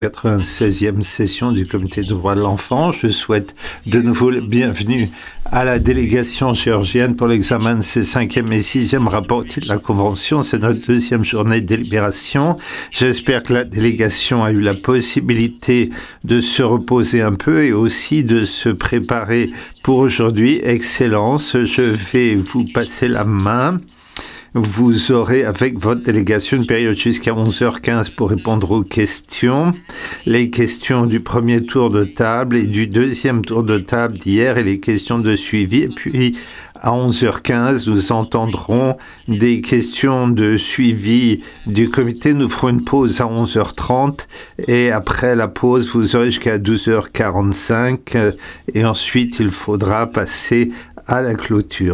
96e session du Comité des droits de l'enfant. Je souhaite de nouveau le bienvenue à la délégation géorgienne pour l'examen de ses 5e et 6e rapports de la Convention. C'est notre 2e journée de délibération. J'espère que la délégation a eu la possibilité de se reposer un peu et aussi de se préparer pour aujourd'hui. Excellence, je vais vous passer la main. Vous aurez avec votre délégation une période jusqu'à 11h15 pour répondre aux questions. Les questions du premier tour de table et du deuxième tour de table d'hier et les questions de suivi. Et puis à 11h15, nous entendrons des questions de suivi du comité. Nous ferons une pause à 11h30 et après la pause, vous aurez jusqu'à 12h45 et ensuite il faudra passer à la clôture.